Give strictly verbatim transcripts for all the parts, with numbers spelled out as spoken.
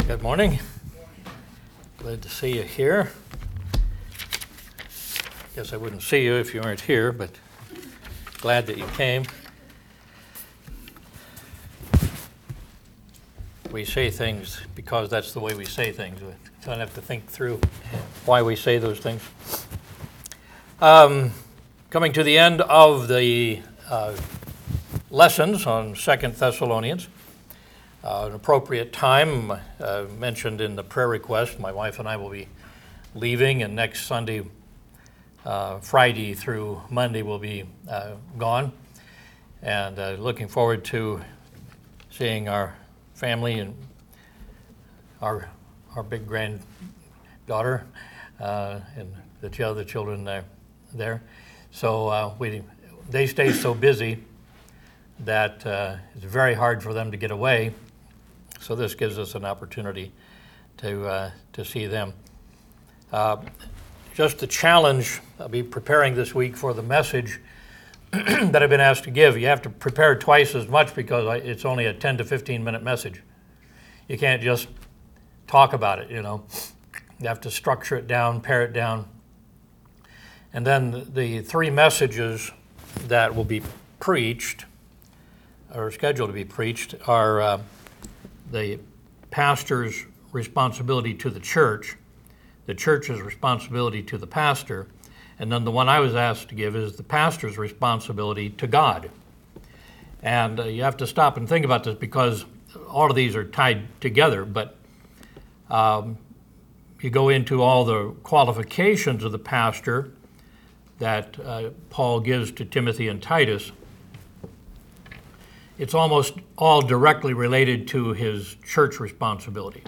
Good morning. Glad to see you here. Guess I wouldn't see you if you weren't here, but glad that you came. We say things because that's the way we say things. We don't have to think through why we say those things. Um, coming to the end of the uh, lessons on Second Thessalonians. Uh, an appropriate time, uh, mentioned in the prayer request, my wife and I will be leaving, and next Sunday, uh, Friday through Monday, we'll be uh, gone. And uh, looking forward to seeing our family and our our big granddaughter uh, and the two other children there. there. So uh, we they stay so busy that uh, it's very hard for them to get away. So this gives us an opportunity to uh, to see them. Uh, just a challenge. I'll be preparing this week for the message that I've been asked to give. You have to prepare twice as much because it's only a ten to fifteen minute message. You can't just talk about it, you know. You have to structure it down, pare it down. And then the three messages that will be preached, or scheduled to be preached, are uh, the pastor's responsibility to the church, the church's responsibility to the pastor, and then the one I was asked to give is the pastor's responsibility to God. And uh, you have to stop and think about this because all of these are tied together, but um, you go into all the qualifications of the pastor that uh, Paul gives to Timothy and Titus. It's almost all directly related to his church responsibility.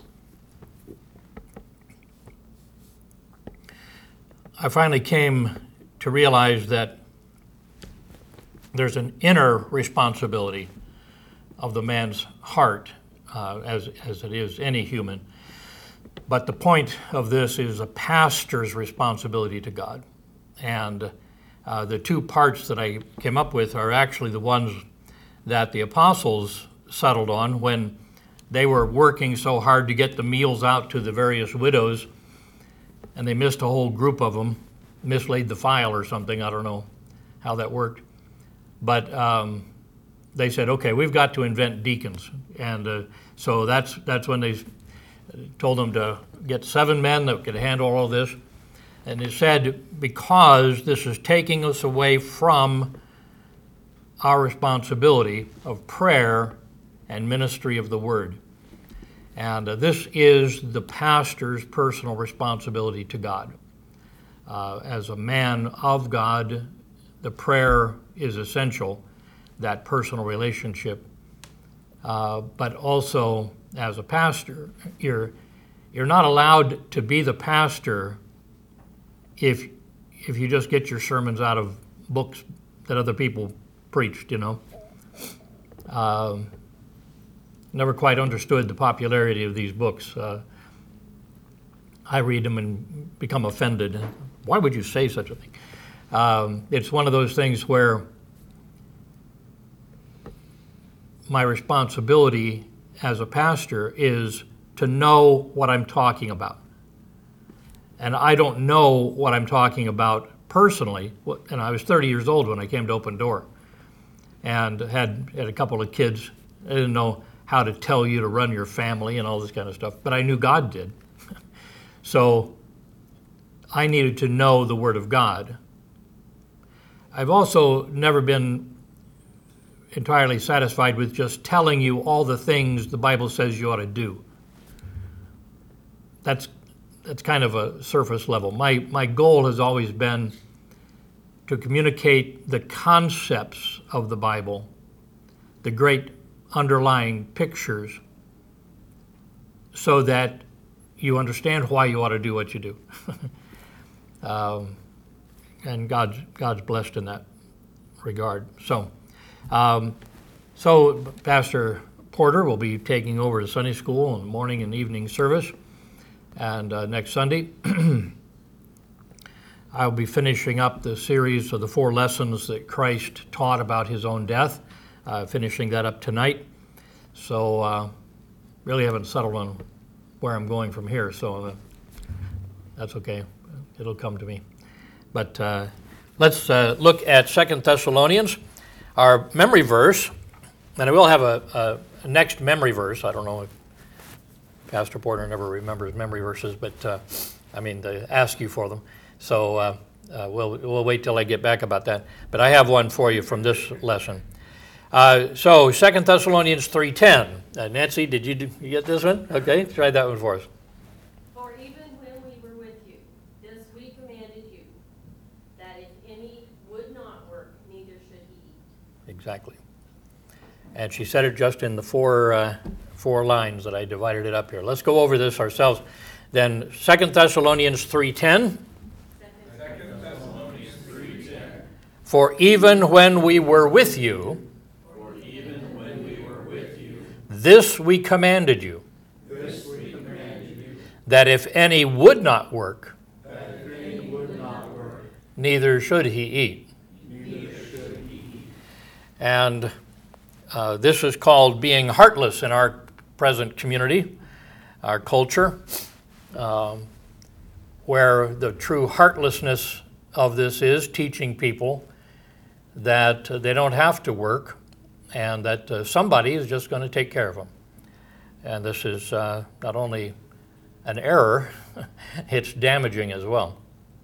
I finally came to realize that there's an inner responsibility of the man's heart, uh, as, as it is any human. But the point of this is a pastor's responsibility to God. And uh, the two parts that I came up with are actually the ones that the apostles settled on when they were working so hard to get the meals out to the various widows, and they missed a whole group of them, mislaid the file or something. I don't know how that worked. But um, they said, okay, we've got to invent deacons. And uh, so that's that's when they told them to get seven men that could handle all this. And they said, because this is taking us away from our responsibility of prayer and ministry of the word. And uh, this is the pastor's personal responsibility to God. Uh, as a man of God, the prayer is essential, that personal relationship. Uh, but also, as a pastor, you're you're not allowed to be the pastor if if you just get your sermons out of books that other people preached, you know. Um, never quite understood the popularity of these books. Uh, I read them and become offended. Why would you say such a thing? Um, it's one of those things where my responsibility as a pastor is to know what I'm talking about. And I don't know what I'm talking about personally. And I was thirty years old when I came to Open Door and had, had a couple of kids. I didn't know how to tell you to run your family and all this kind of stuff, but I knew God did. So I needed to know the Word of God. I've also never been entirely satisfied with just telling you all the things the Bible says you ought to do. That's that's kind of a surface level. My my goal has always been to communicate the concepts of the Bible, the great underlying pictures, so that you understand why you ought to do what you do. um, and God's God's blessed in that regard. So, um, so Pastor Porter will be taking over the Sunday school and morning and evening service, and uh, next Sunday I'll be finishing up the series of the four lessons that Christ taught about his own death, uh, finishing that up tonight. So uh, really haven't settled on where I'm going from here, so uh, that's okay. It'll come to me. But uh, let's uh, look at Second Thessalonians, our memory verse, and I will have a, a next memory verse. I don't know if Pastor Porter never remembers memory verses, but uh, I mean, they ask you for them. So uh, uh, we'll, we'll wait till I get back about that. But I have one for you from this lesson. Uh, so Second Thessalonians three ten. Uh, Nancy, did you, do, you get this one? Okay, try that one for us. For even when we were with you, this we commanded you, that if any would not work, neither should he eat. Exactly. And she said it just in the four uh, four lines that I divided it up here. Let's go over this ourselves. Then Second Thessalonians three ten. Second Thessalonians three ten. For even when we were with you, For even when we were with you, this we commanded you, this we commanded you, that if any would not work, that if any would not work, neither should he eat. neither should he eat. And uh, this is called being heartless in our present community, our culture, um, where the true heartlessness of this is teaching people that uh, they don't have to work and that uh, somebody is just going to take care of them. And this is uh, not only an error, it's damaging as well.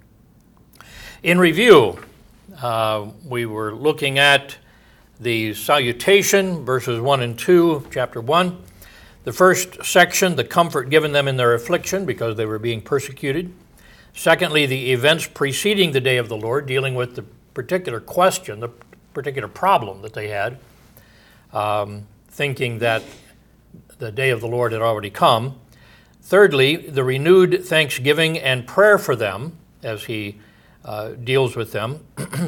In review, uh, we were looking at the salutation, verses one and two, chapter one. The first section, the comfort given them in their affliction because they were being persecuted. Secondly, the events preceding the day of the Lord, dealing with the particular question, the particular problem that they had, um, thinking that the day of the Lord had already come. Thirdly, the renewed thanksgiving and prayer for them as he uh, deals with them.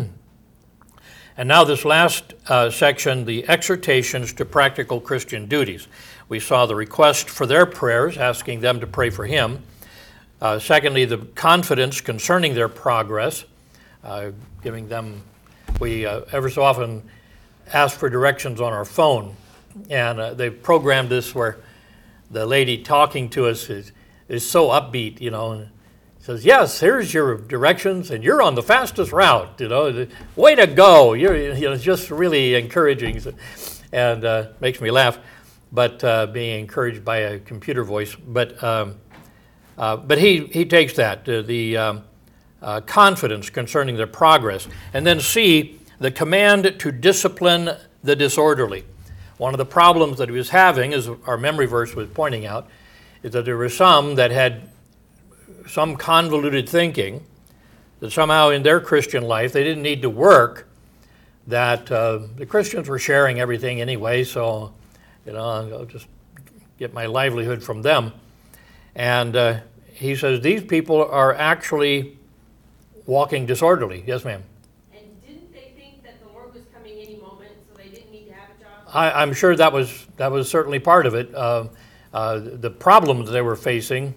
And now this last uh, section, the exhortations to practical Christian duties. We saw the request for their prayers, asking them to pray for him. Uh, secondly, the confidence concerning their progress, uh, giving them, we uh, ever so often ask for directions on our phone. And uh, they've programmed this where the lady talking to us is, is so upbeat, you know, and says, yes, here's your directions, and you're on the fastest route, you know. Way to go. You're, you know, it's just really encouraging and uh, makes me laugh, but uh, being encouraged by a computer voice. But um, uh, but he, he takes that, uh, the um, uh, confidence concerning their progress. And then C, the command to discipline the disorderly. One of the problems that he was having, as our memory verse was pointing out, is that there were some that had some convoluted thinking that somehow in their Christian life they didn't need to work, that uh, the Christians were sharing everything anyway, so you know, I'll just get my livelihood from them. And uh, he says these people are actually walking disorderly. Yes, ma'am? And didn't they think that the Lord was coming any moment, so they didn't need to have a job? I, I'm sure that was that was certainly part of it. Uh, uh, the problem that they were facing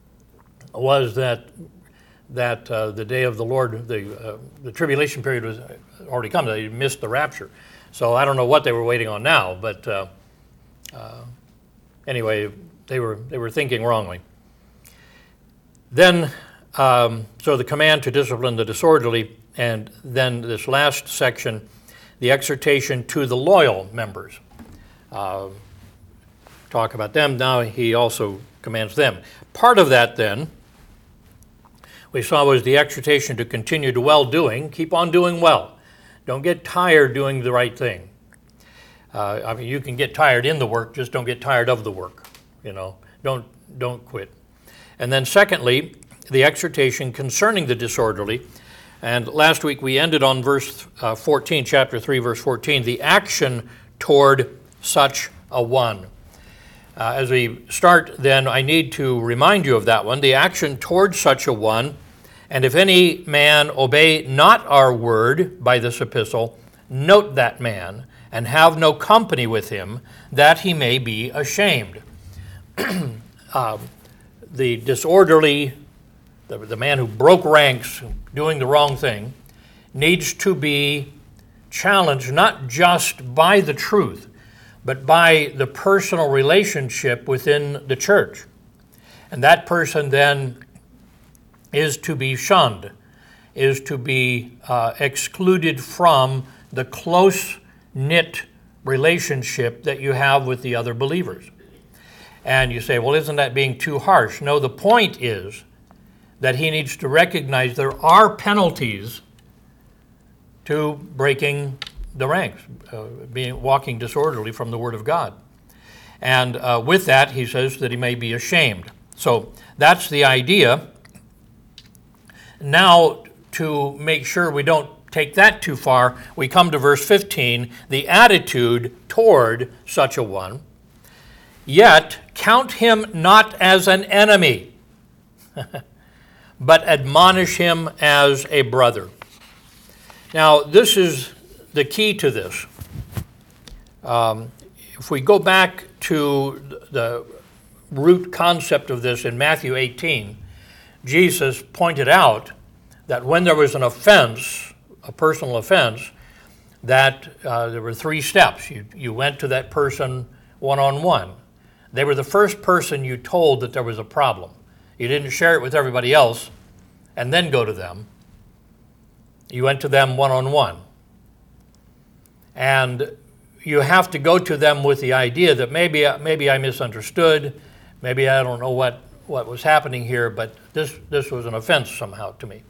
was that that uh, the day of the Lord, the uh, the tribulation period was already come. They missed the rapture, so I don't know what they were waiting on now. But uh, uh, anyway, they were they were thinking wrongly. Then, um, so the command to discipline the disorderly, and then this last section, the exhortation to the loyal members. Uh, talk about them. Now he also commands them. Part of that then, we saw, was the exhortation to continue to well-doing. Keep on doing well. Don't get tired doing the right thing. Uh, I mean, you can get tired in the work, just don't get tired of the work. You know, don't don't quit. And then secondly, the exhortation concerning the disorderly. And last week we ended on verse uh, fourteen, chapter three, verse fourteen, the action toward such a one. Uh, as we start then, I need to remind you of that one, the action toward such a one. And if any man obey not our word by this epistle, note that man, and have no company with him, that he may be ashamed. uh, the disorderly, the, the man who broke ranks, doing the wrong thing, needs to be challenged not just by the truth, but by the personal relationship within the church. And that person then is to be shunned, is to be uh, excluded from the close-knit relationship that you have with the other believers. And you say, well, isn't that being too harsh? No, the point is that he needs to recognize there are penalties to breaking the ranks, uh, being walking disorderly from the Word of God. And uh, with that, he says that he may be ashamed. So that's the idea. Now, to make sure we don't take that too far, we come to verse fifteen, the attitude toward such a one. Yet count him not as an enemy, but admonish him as a brother. Now, this is the key to this. Um, if we go back to the root concept of this in Matthew eighteen, Jesus pointed out that when there was an offense, a personal offense, that uh, there were three steps. You, you went to that person one-on-one. They were the first person you told that there was a problem. You didn't share it with everybody else and then go to them. You went to them one-on-one. And you have to go to them with the idea that maybe, maybe I misunderstood, maybe I don't know what, what was happening here, but this, this was an offense somehow to me.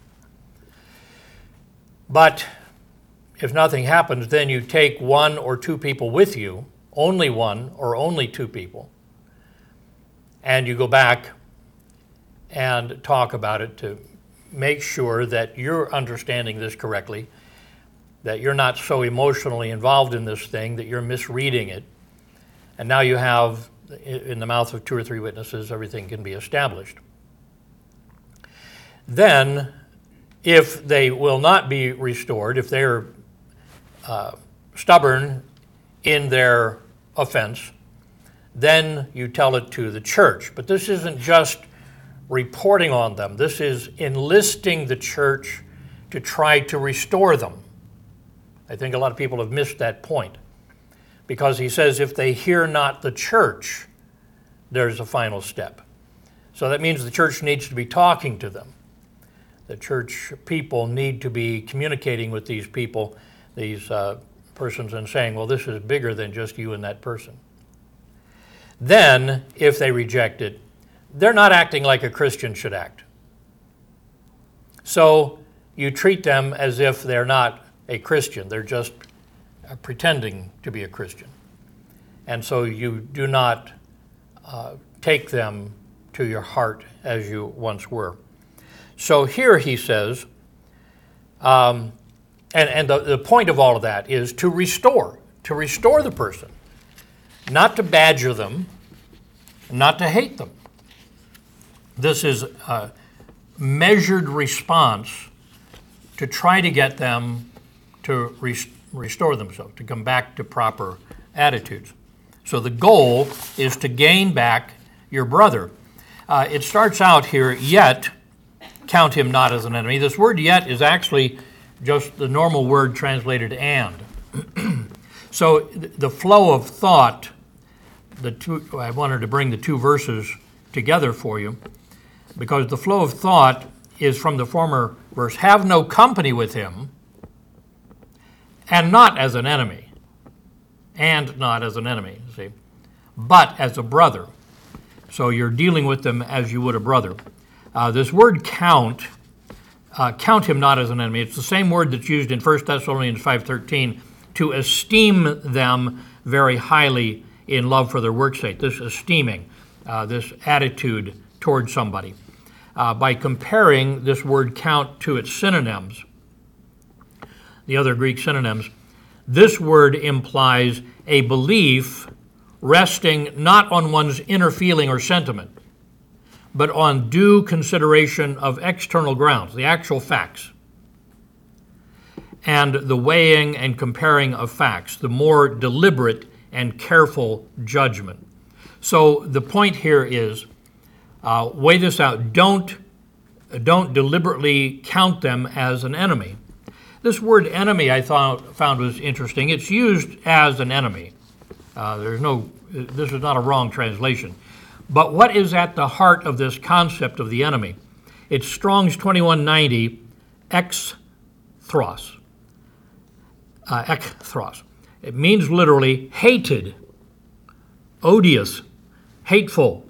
But if nothing happens, then you take one or two people with you, only one or only two people, and you go back and talk about it to make sure that you're understanding this correctly, that you're not so emotionally involved in this thing that you're misreading it. And now you have, in the mouth of two or three witnesses, everything can be established. Then, if they will not be restored, if they're uh, stubborn in their offense, then you tell it to the church. But this isn't just reporting on them. This is enlisting the church to try to restore them. I think a lot of people have missed that point, because he says if they hear not the church, there's a final step. So that means the church needs to be talking to them. The church people need to be communicating with these people, these uh, persons, and saying, well, this is bigger than just you and that person. Then, if they reject it, they're not acting like a Christian should act. So you treat them as if they're not a Christian. They're just uh, pretending to be a Christian. And so you do not uh, take them to your heart as you once were. So here he says, um, and, and the, the point of all of that is to restore, to restore the person, not to badger them, not to hate them. This is a measured response to try to get them to res- restore themselves, to come back to proper attitudes. So the goal is to gain back your brother. Uh, it starts out here, yet count him not as an enemy. This word yet is actually just the normal word translated and. So the flow of thought, the two, I wanted to bring the two verses together for you, because the flow of thought is from the former verse, have no company with him, and not as an enemy, and not as an enemy, see, but as a brother. So you're dealing with them as you would a brother. Uh, this word count, uh, count him not as an enemy. It's the same word that's used in First Thessalonians five thirteen, to esteem them very highly in love for their work's sake. This esteeming, uh, this attitude toward somebody. Uh, by comparing this word count to its synonyms, the other Greek synonyms, this word implies a belief resting not on one's inner feeling or sentiment, but on due consideration of external grounds, the actual facts, and the weighing and comparing of facts, the more deliberate and careful judgment. So the point here is, uh, weigh this out. Don't, don't deliberately count them as an enemy. This word enemy I thought, found was interesting. It's used as an enemy. Uh, there's no, this is not a wrong translation. But what is at the heart of this concept of the enemy? It's Strong's twenty-one ninety, ekthros. Uh, ekthros. It means literally hated, odious, hateful.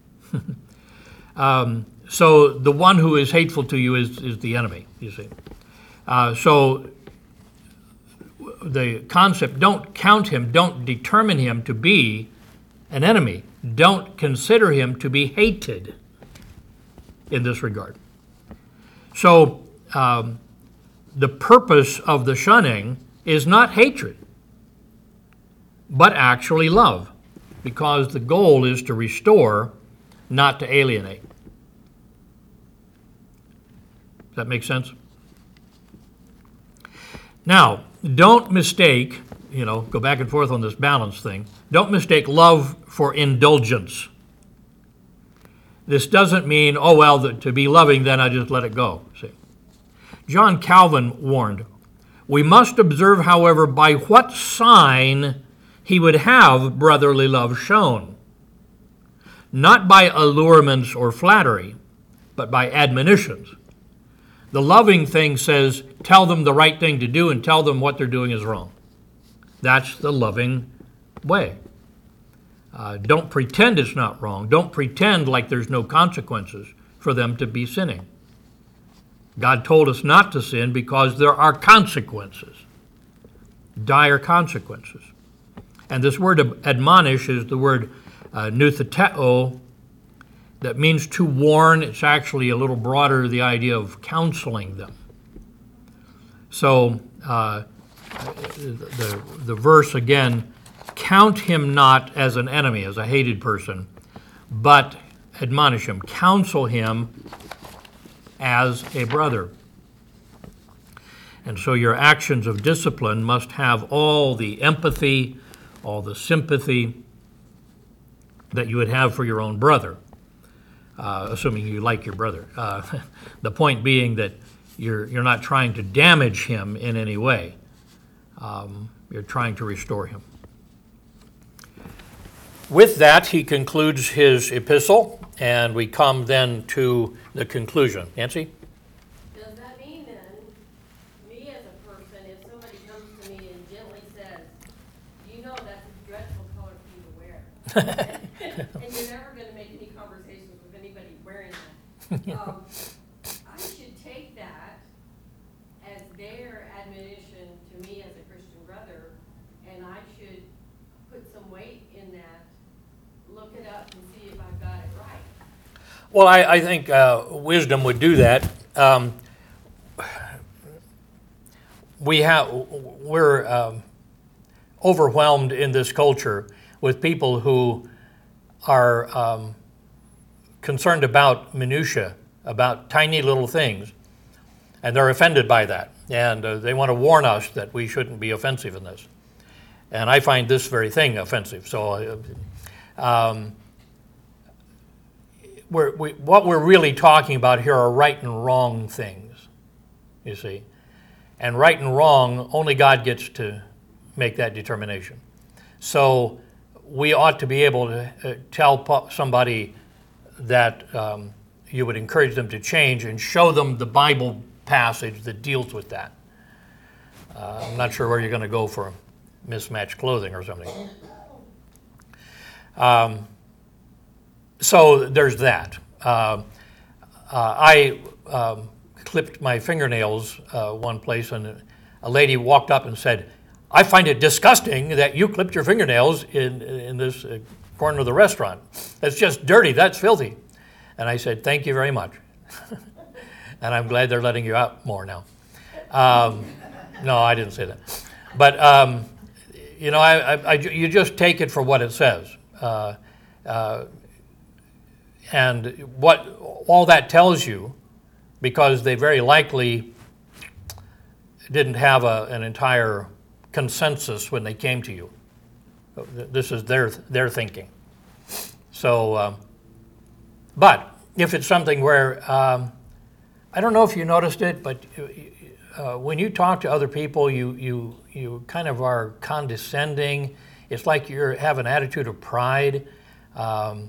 um, so the one who is hateful to you is, is the enemy, you see. Uh, so the concept, don't count him, don't determine him to be an enemy. Don't consider him to be hated in this regard. So um, the purpose of the shunning is not hatred, but actually love, because the goal is to restore, not to alienate. Does that make sense? Now, don't mistake, you know, go back and forth on this balance thing. Don't mistake love for indulgence. This doesn't mean, oh, well, the, to be loving, then I just let it go. See? John Calvin warned, we must observe, however, by what sign he would have brotherly love shown. Not by allurements or flattery, but by admonitions. The loving thing says, tell them the right thing to do and tell them what they're doing is wrong. That's the loving way. Uh, don't pretend it's not wrong. Don't pretend like there's no consequences for them to be sinning. God told us not to sin because there are consequences, dire consequences. And this word admonish is the word uh, nutheteo, that means to warn. It's actually a little broader, the idea of counseling them. So uh, the, the verse again, count him not as an enemy, as a hated person, but admonish him, counsel him as a brother. And so your actions of discipline must have all the empathy, all the sympathy that you would have for your own brother. Uh, assuming you like your brother. Uh, the point being that you're you're not trying to damage him in any way. Um, you're trying to restore him. With that, he concludes his epistle, and we come then to the conclusion. Nancy? Does that mean then, me as a person, if somebody comes to me and gently says, you know that's a dreadful color for you to wear, and you're never going to make any conversations with anybody wearing that, um, I should take that as their admonition to me as a Christian brother, and I should put some weight in that, look it up and see if I've got it right. Well, I, I think uh, wisdom would do that. Um, we have, we're um, overwhelmed in this culture with people who are um, concerned about minutia, about tiny little things, and they're offended by that. And uh, they want to warn us that we shouldn't be offensive in this. And I find this very thing offensive. So uh, um, we're, we, what we're really talking about here are right and wrong things, you see. And right and wrong, only God gets to make that determination. So we ought to be able to uh, tell somebody that um, you would encourage them to change and show them the Bible passage that deals with that. Uh, I'm not sure where you're going to go for mismatched clothing or something. Um, so there's that. Uh, uh, I um, clipped my fingernails uh, one place, and a lady walked up and said, I find it disgusting that you clipped your fingernails in, in this uh, corner of the restaurant. That's just dirty. That's filthy. And I said, thank you very much. And I'm glad they're letting you out more now. Um, no, I didn't say that. But, um, you know, I, I, I, you just take it for what it says. Uh, uh, and what all that tells you, because they very likely didn't have a, an entire consensus when they came to you. This is their their thinking. So, um, but if it's something where, um, I don't know if you noticed it, but uh, when you talk to other people, you you you kind of are condescending. It's like you have an attitude of pride. Um,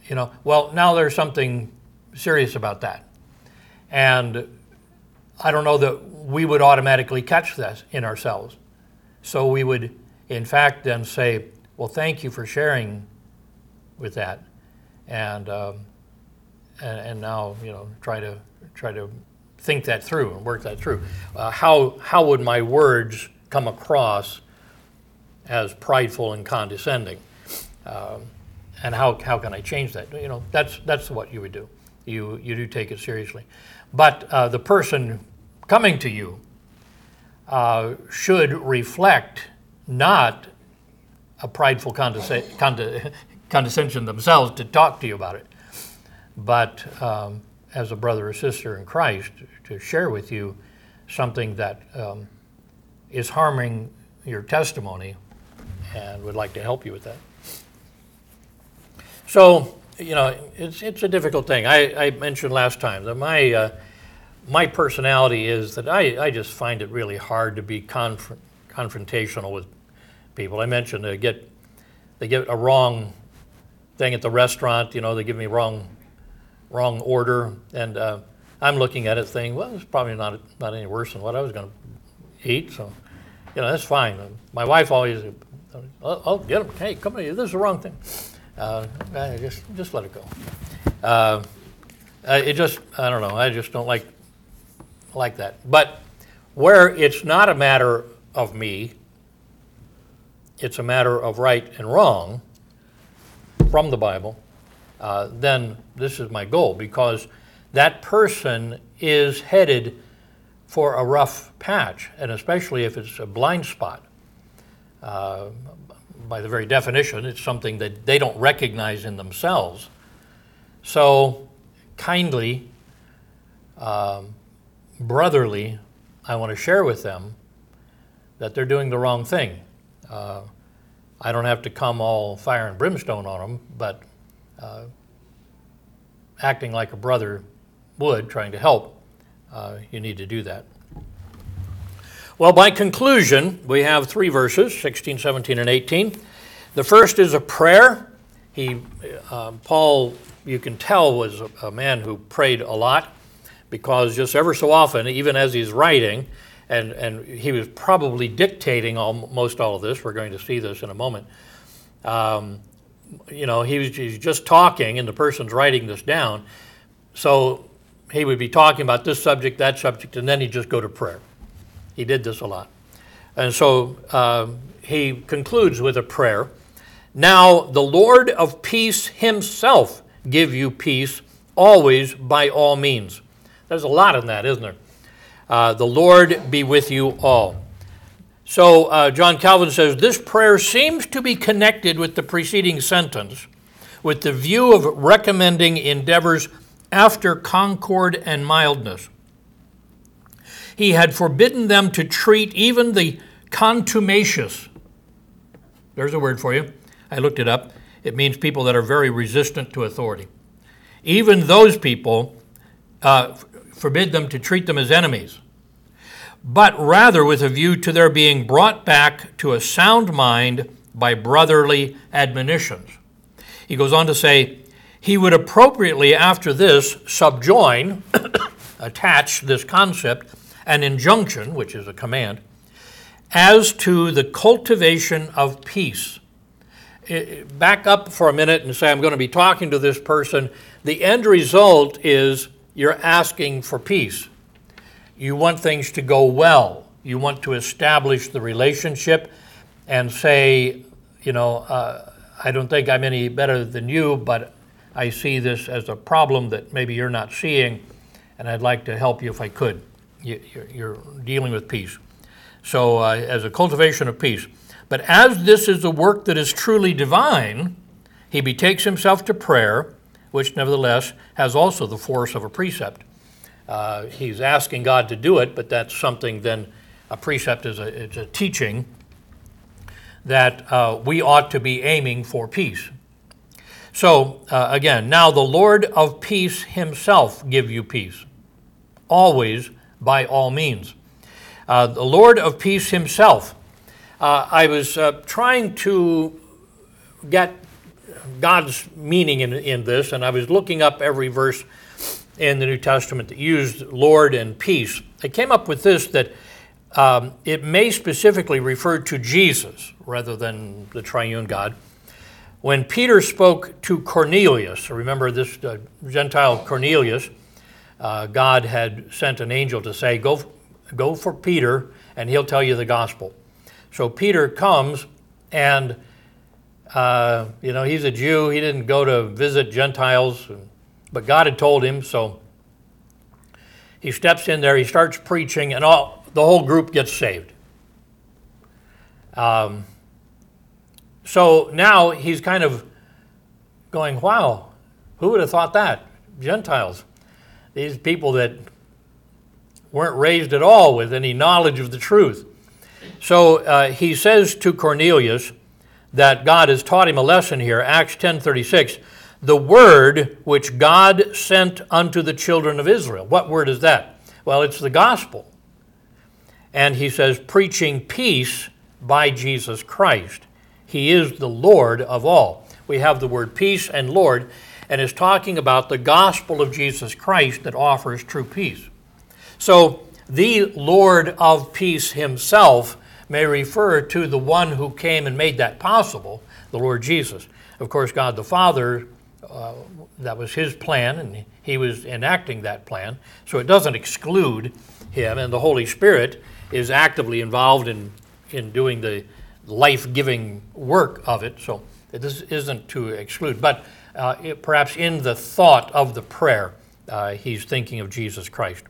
You know, well, now there's something serious about that. And I don't know that we would automatically catch this in ourselves. So we would, in fact, then say, well, thank you for sharing with that. And, um, and, and now, you know, try to try to think that through and work that through. Uh, how, how would my words come across as prideful and condescending? Um, and how, how can I change that? You know, that's, that's what you would do. You, you do take it seriously. But uh, the person coming to you uh, should reflect not a prideful condesc- conde- condescension themselves to talk to you about it, but um, as a brother or sister in Christ to share with you something that um, is harming your testimony and would like to help you with that. So, you know, it's it's a difficult thing. I, I mentioned last time that my uh, my personality is that I, I just find it really hard to be conf- confrontational with people. I mentioned they get they get a wrong thing at the restaurant. You know, they give me wrong wrong order, and uh, I'm looking at it thinking, well, it's probably not not any worse than what I was going to eat. So, you know, that's fine. My wife always, I'll, I'll get them. Hey, come here. This is the wrong thing. Uh, just just let it go. Uh, it just I don't know. I just don't like like that. But where it's not a matter of me, it's a matter of right and wrong from the Bible. Uh, then this is my goal, because that person is headed for a rough patch, and especially if it's a blind spot. Uh, by the very definition, it's something that they don't recognize in themselves. So, kindly, um, brotherly, I want to share with them that they're doing the wrong thing. Uh, I don't have to come all fire and brimstone on them, but uh, acting like a brother would, trying to help, uh, you need to do that. Well, by conclusion, we have three verses, sixteen, seventeen, and eighteen. The first is a prayer. He, uh, Paul, you can tell, was a, a man who prayed a lot, because just ever so often, even as he's writing, and, and he was probably dictating almost all of this, we're going to see this in a moment, um, you know, he was, he's just talking, and the person's writing this down, so he would be talking about this subject, that subject, and then he'd just go to prayer. He did this a lot. And so uh, he concludes with a prayer. Now the Lord of peace himself give you peace always by all means. There's a lot in that, isn't there? Uh, the Lord be with you all. So uh, John Calvin says, this prayer seems to be connected with the preceding sentence, with the view of recommending endeavors after concord and mildness. He had forbidden them to treat even the contumacious. There's a word for you. I looked it up. It means people that are very resistant to authority. Even those people, uh, forbid them to treat them as enemies, but rather with a view to their being brought back to a sound mind by brotherly admonitions. He goes on to say, he would appropriately after this subjoin, attach this concept, an injunction, which is a command, as to the cultivation of peace. Back up for a minute and say, I'm going to be talking to this person. The end result is you're asking for peace. You want things to go well. You want to establish the relationship and say, you know, uh, I don't think I'm any better than you, but I see this as a problem that maybe you're not seeing, and I'd like to help you if I could. You're dealing with peace. So uh, as a cultivation of peace. But as this is a work that is truly divine, he betakes himself to prayer, which nevertheless has also the force of a precept. Uh, he's asking God to do it, but that's something then, a precept is a, it's a teaching that uh, we ought to be aiming for peace. So uh, again, now the Lord of peace himself give you peace, always by all means. Uh, the Lord of peace himself. Uh, I was uh, trying to get God's meaning in, in this, and I was looking up every verse in the New Testament that used Lord and peace. I came up with this, that um, it may specifically refer to Jesus rather than the triune God. When Peter spoke to Cornelius, remember this uh, Gentile Cornelius, uh, God had sent an angel to say, go, go for Peter and he'll tell you the gospel. So Peter comes and, uh, you know, he's a Jew. He didn't go to visit Gentiles, but God had told him. So he steps in there, he starts preaching, and all the whole group gets saved. Um, so now he's kind of going, wow, who would have thought that? Gentiles, these people that weren't raised at all with any knowledge of the truth. So uh, he says to Cornelius that God has taught him a lesson here, Acts ten thirty-six, the word which God sent unto the children of Israel. What word is that? Well, it's the gospel. And he says, preaching peace by Jesus Christ. He is the Lord of all. We have the word peace and Lord, and is talking about the gospel of Jesus Christ that offers true peace. So the Lord of peace himself may refer to the one who came and made that possible, the Lord Jesus. Of course, God the Father, uh, that was his plan, and he was enacting that plan. So it doesn't exclude him, and the Holy Spirit is actively involved in, in doing the life-giving work of it. So this isn't to exclude. But uh, it, perhaps in the thought of the prayer, uh, he's thinking of Jesus Christ.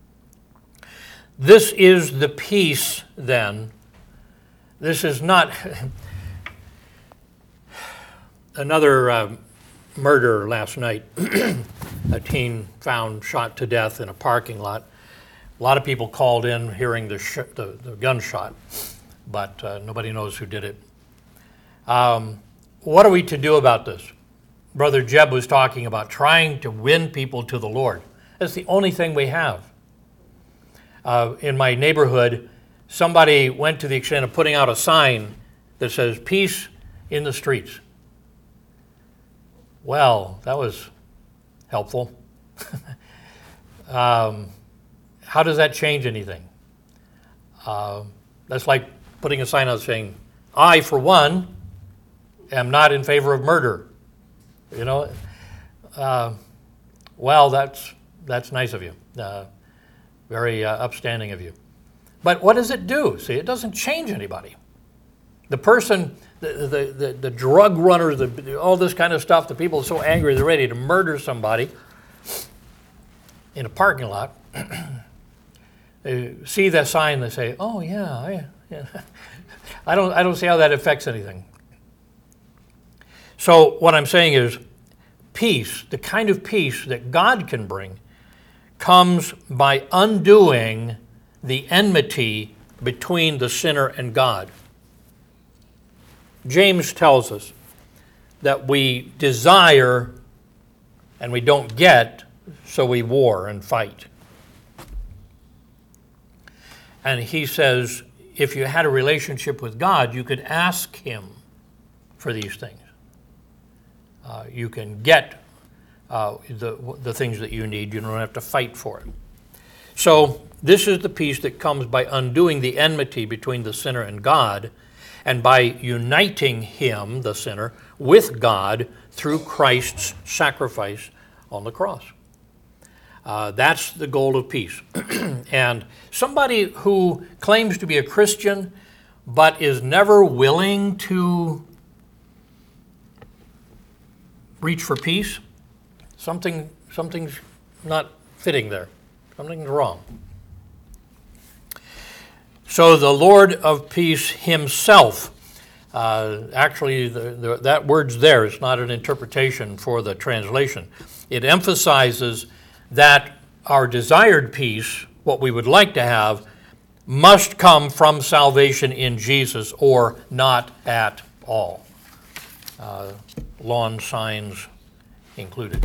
This is the peace, then. This is not another uh, murder last night. A teen found shot to death in a parking lot. A lot of people called in hearing the, sh- the, the gunshot, but uh, nobody knows who did it. Um, what are we to do about this? Brother Jeb was talking about trying to win people to the Lord. That's the only thing we have. Uh, in my neighborhood, somebody went to the extent of putting out a sign that says, peace in the streets. Well, that was helpful. um, how does that change anything? Uh, that's like putting a sign out saying, I, for one, am not in favor of murder. You know, uh, well, that's that's nice of you. Uh, very uh, upstanding of you. But what does it do? See, it doesn't change anybody. The person, the the, the, the drug runners, the, all this kind of stuff, the people are so angry they're ready to murder somebody in a parking lot, they see that sign, they say, oh yeah, I, yeah. I don't I don't see how that affects anything. So what I'm saying is peace, the kind of peace that God can bring, comes by undoing the enmity between the sinner and God. James tells us that we desire and we don't get, so we war and fight. And he says, if you had a relationship with God, you could ask him for these things. Uh, you can get uh, the, the things that you need. You don't have to fight for it. So this is the peace that comes by undoing the enmity between the sinner and God, and by uniting him, the sinner, with God through Christ's sacrifice on the cross. Uh, that's the goal of peace. And somebody who claims to be a Christian but is never willing to reach for peace, something something's not fitting there. Something's wrong. So the Lord of peace himself, uh, actually the, the, that word's there. It's not an interpretation for the translation. It emphasizes that our desired peace, what we would like to have, must come from salvation in Jesus or not at all. Uh, lawn signs included.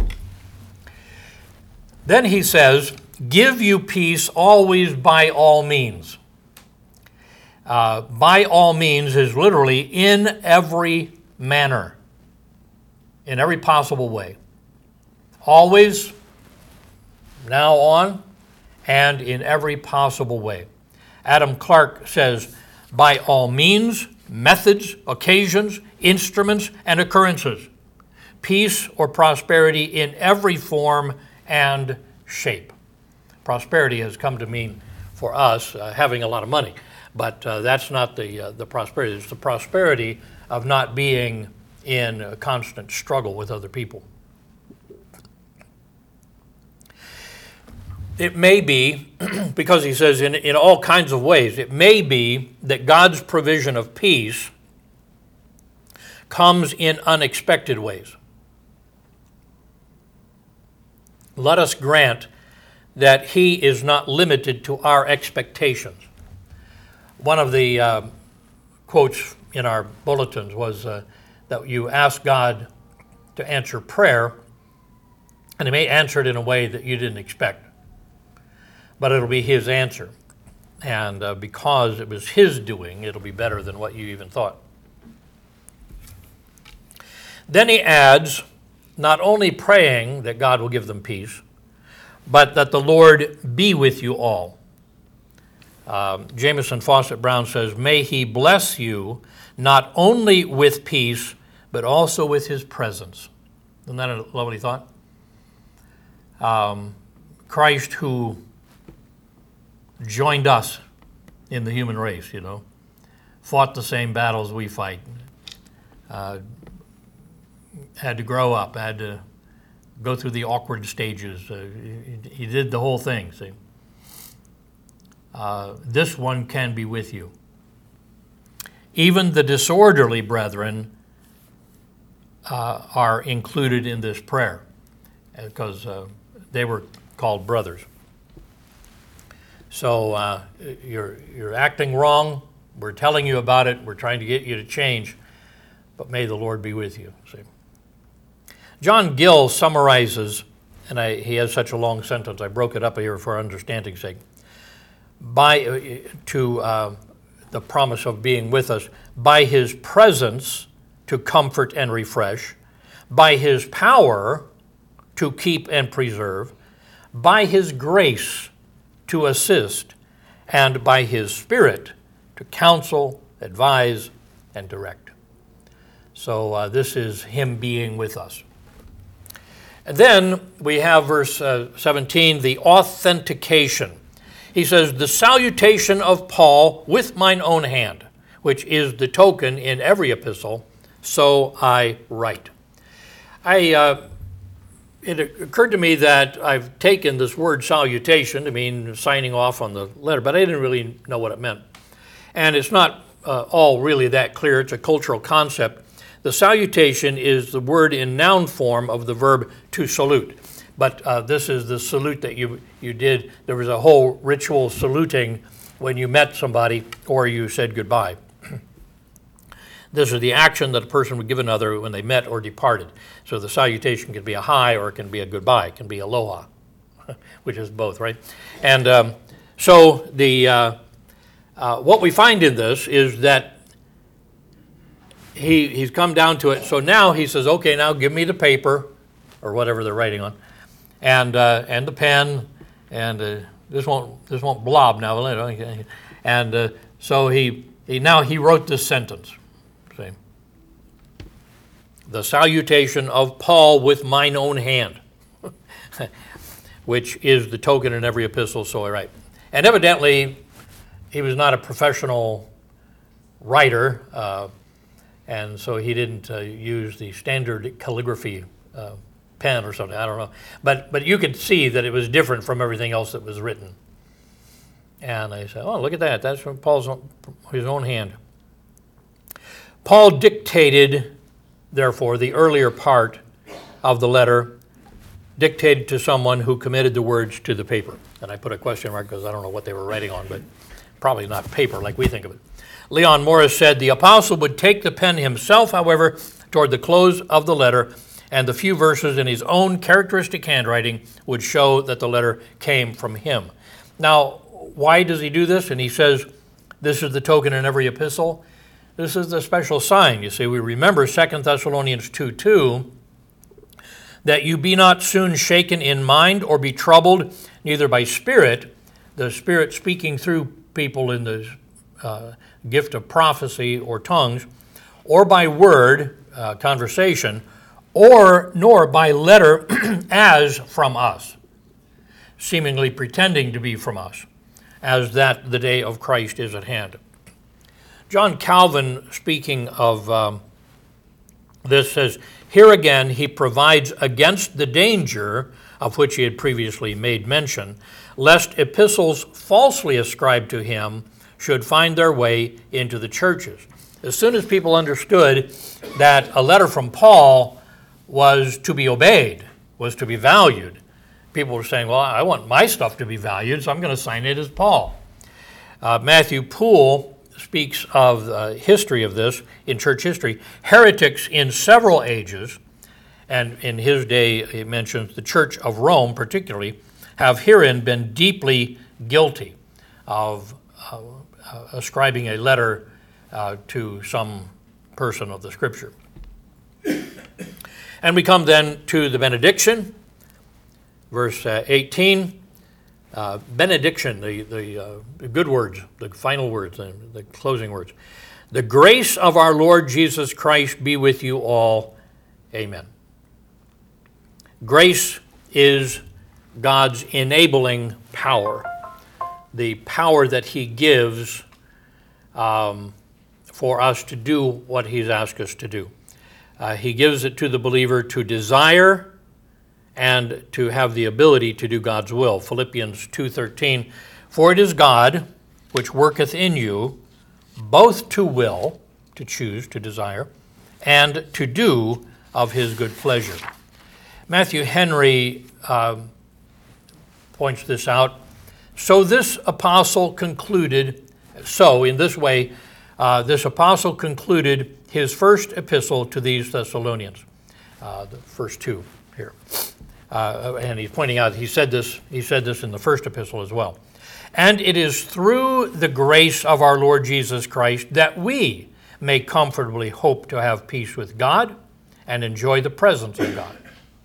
Then he says, give you peace always by all means. Uh, by all means is literally in every manner. in every possible way. Always, now on, and in every possible way. Adam Clarke says, by all means, methods, occasions, instruments, and occurrences, peace or prosperity in every form and shape. Prosperity has come to mean for us uh, having a lot of money, but uh, that's not the uh, the prosperity. It's the prosperity of not being in a constant struggle with other people. It may be, because he says in, in all kinds of ways, it may be that God's provision of peace comes in unexpected ways. Let us grant that he is not limited to our expectations. One of the uh, quotes in our bulletins was uh, that you ask God to answer prayer, and he may answer it in a way that you didn't expect. But it'll be his answer. And uh, because it was his doing, it'll be better than what you even thought. Then he adds, not only praying that God will give them peace, but that the Lord be with you all. Um, Jameson Fawcett Brown says, may he bless you not only with peace, but also with his presence. Isn't that a lovely thought? Um, Christ, who joined us in the human race, you know, fought the same battles we fight, uh, had to grow up, had to go through the awkward stages. Uh, he, he did the whole thing, see. Uh, this one can be with you. Even the disorderly brethren uh, are included in this prayer because uh, they were called brothers. So uh, you're, you're acting wrong. We're telling you about it. We're trying to get you to change. But may the Lord be with you. See. John Gill summarizes, and I, he has such a long sentence, I broke it up here for understanding's sake, by, uh, to uh, the promise of being with us, by his presence to comfort and refresh, by his power to keep and preserve, by his grace to assist, and by his Spirit to counsel, advise, and direct. So uh, this is him being with us. And then we have verse uh, seventeen, the authentication. He says, the salutation of Paul with mine own hand, which is the token in every epistle, so I write. I... Uh, It occurred to me that I've taken this word salutation to mean signing off on the letter, but I didn't really know what it meant. And it's not uh, all really that clear. It's a cultural concept. The salutation is the word in noun form of the verb to salute. But uh, this is the salute that you, you did. There was a whole ritual saluting when you met somebody or you said goodbye. This is the action that a person would give another when they met or departed. So the salutation can be a hi or it can be a goodbye. It can be aloha, which is both, right? And um, so the uh, uh, what we find in this is that he he's come down to it. So now he says, okay, now give me the paper or whatever they're writing on, and uh, and the pen, and uh, this won't this won't blob now, will it? And uh, so he he now he wrote this sentence. See? The salutation of Paul with mine own hand, which is the token in every epistle, so I write. And evidently, he was not a professional writer, uh, and so he didn't uh, use the standard calligraphy uh, pen or something, I don't know. But but you could see that it was different from everything else that was written. And I said, oh, look at that, that's from Paul's own, his own hand. Paul dictated, therefore, the earlier part of the letter, dictated to someone who committed the words to the paper. And I put a question mark because I don't know what they were writing on, but probably not paper like we think of it. Leon Morris said, the apostle would take the pen himself, however, toward the close of the letter, and the few verses in his own characteristic handwriting would show that the letter came from him. Now, why does he do this? And he says, this is the token in every epistle. This is the special sign. You see, we remember Second Thessalonians two two, that you be not soon shaken in mind or be troubled, neither by spirit, the Spirit speaking through people in the uh, gift of prophecy or tongues, or by word, uh, conversation, or nor by letter as from us, seemingly pretending to be from us, as that the day of Christ is at hand. John Calvin, speaking of um, this, says, here again he provides against the danger of which he had previously made mention, lest epistles falsely ascribed to him should find their way into the churches. As soon as people understood that a letter from Paul was to be obeyed, was to be valued, people were saying, well, I want my stuff to be valued, so I'm going to sign it as Paul. Uh, Matthew Poole speaks of the history of this in church history. Heretics in several ages, and in his day he mentions the Church of Rome particularly, have herein been deeply guilty of uh, uh, ascribing a letter uh, to some person of the Scripture. And we come then to the benediction, verse uh, eighteen. Uh, benediction, the, the, uh, the good words, the final words, the, the closing words. The grace of our Lord Jesus Christ be with you all. Amen. Grace is God's enabling power, the power that he gives um, for us to do what he's asked us to do. Uh, he gives it to the believer to desire and to have the ability to do God's will. Philippians two thirteen, for it is God which worketh in you both to will, to choose, to desire, and to do of his good pleasure. Matthew Henry uh, points this out. So this apostle concluded, so in this way, uh, this apostle concluded his first epistle to these Thessalonians, uh, the first two here. Uh, and he's pointing out, he said this, he said this in the first epistle as well. And it is through the grace of our Lord Jesus Christ that we may comfortably hope to have peace with God and enjoy the presence of God.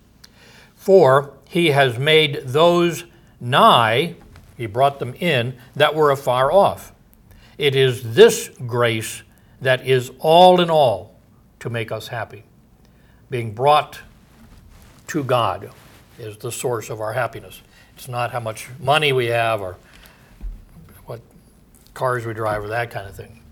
For he has made those nigh, he brought them in, that were afar off. It is this grace that is all in all to make us happy. Being brought to God is the source of our happiness. It's not how much money we have or what cars we drive or that kind of thing.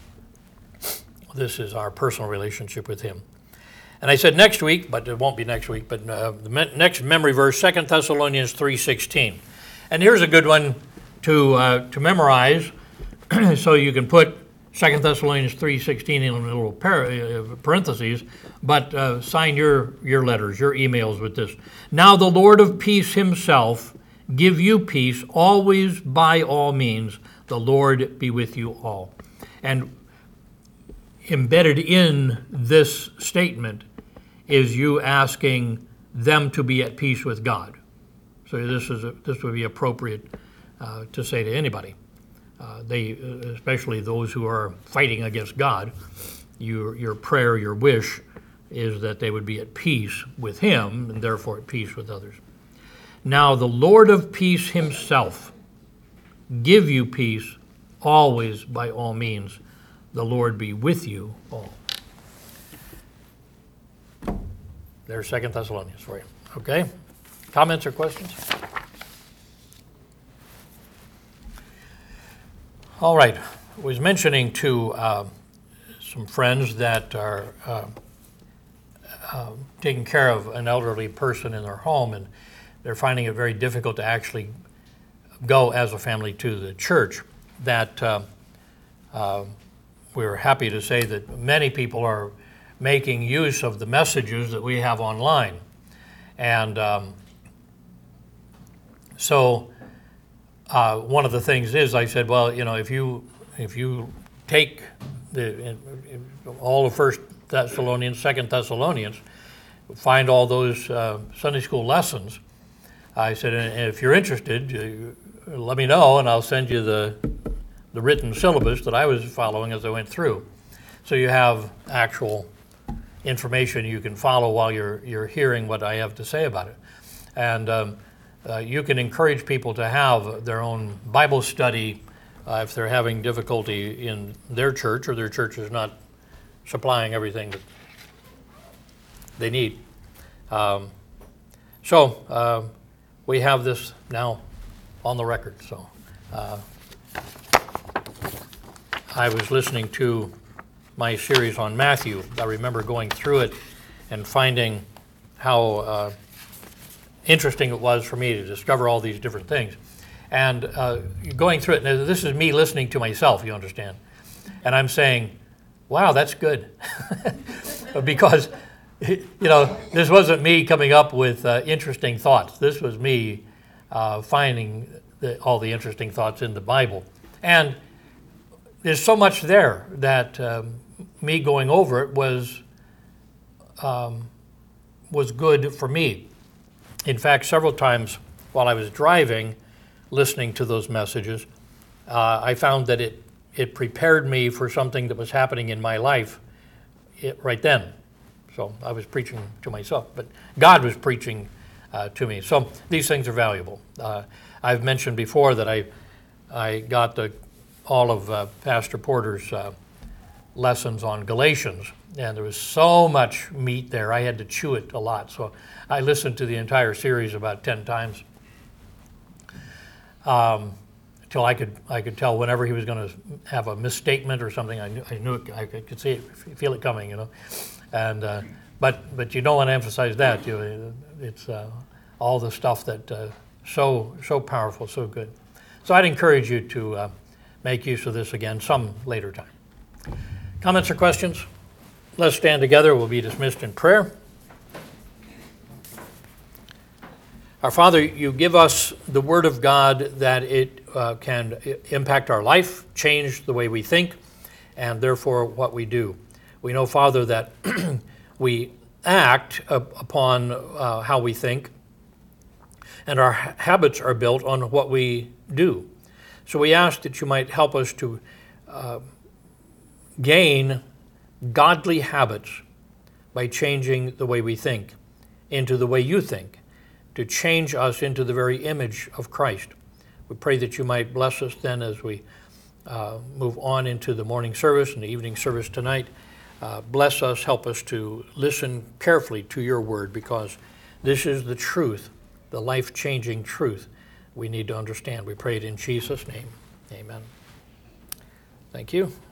This is our personal relationship with him. And I said next week, but it won't be next week, but uh, the me- next memory verse, Second Thessalonians three sixteen. And here's a good one to uh, to memorize, so you can put Second Thessalonians three sixteen in a little par- uh, parentheses, but uh, sign your, your letters, your emails with this. Now the Lord of peace himself give you peace always by all means. The Lord be with you all. And embedded in this statement is you asking them to be at peace with God. So this is a, this would be appropriate uh, to say to anybody. Uh, they, especially those who are fighting against God, your your prayer, your wish is that they would be at peace with him and therefore at peace with others. Now the Lord of peace himself give you peace always by all means. The Lord be with you all. There's Second Thessalonians for you. Okay? Comments or questions? All right. I was mentioning to uh, some friends that are uh, uh, taking care of an elderly person in their home, and they're finding it very difficult to actually go as a family to the church, that uh, uh, we're happy to say that many people are making use of the messages that we have online. And um, so uh, one of the things is, I said, well, you know, if you if you take the all the First Thessalonians, Second Thessalonians, find all those uh, Sunday school lessons, I said, and if you're interested, let me know, and I'll send you the the written syllabus that I was following as I went through. So you have actual information you can follow while you're you're hearing what I have to say about it. And um, uh, you can encourage people to have their own Bible study uh, if they're having difficulty in their church or their church is not supplying everything that they need. Um, so uh, we have this now on the record. So uh, I was listening to my series on Matthew. I remember going through it and finding how uh, interesting it was for me to discover all these different things. And uh, going through it, and this is me listening to myself, you understand. And I'm saying, wow, that's good. Because, you know, this wasn't me coming up with uh, interesting thoughts. This was me uh, finding the, all the interesting thoughts in the Bible. And there's so much there that um, me going over it was um, was good for me. In fact, several times while I was driving, listening to those messages, uh, I found that it it prepared me for something that was happening in my life it, right then. So I was preaching to myself, but God was preaching uh, to me. So these things are valuable. Uh, I've mentioned before that I I got the all of uh, Pastor Porter's uh, lessons on Galatians, and there was so much meat there. I had to chew it a lot, so I listened to the entire series about ten times um, until I could I could tell whenever he was going to have a misstatement or something. I knew I knew it, I could see it, feel it coming, you know. And uh, but but you don't want to emphasize that. You know, it's uh, all the stuff that uh, so so powerful, so good. So I'd encourage you to uh, make use of this again some later time. Comments or questions? Let's stand together. We'll be dismissed in prayer. Our Father, you give us the Word of God that it uh, can impact our life, change the way we think, and therefore what we do. We know, Father, that we act upon uh, how we think, and our habits are built on what we do. So we ask that you might help us to uh, gain godly habits by changing the way we think into the way you think, to change us into the very image of Christ. We pray that you might bless us then as we uh, move on into the morning service and the evening service tonight. Uh, bless us, help us to listen carefully to your word, because this is the truth, the life-changing truth we need to understand. We pray it in Jesus' name. Amen. Thank you.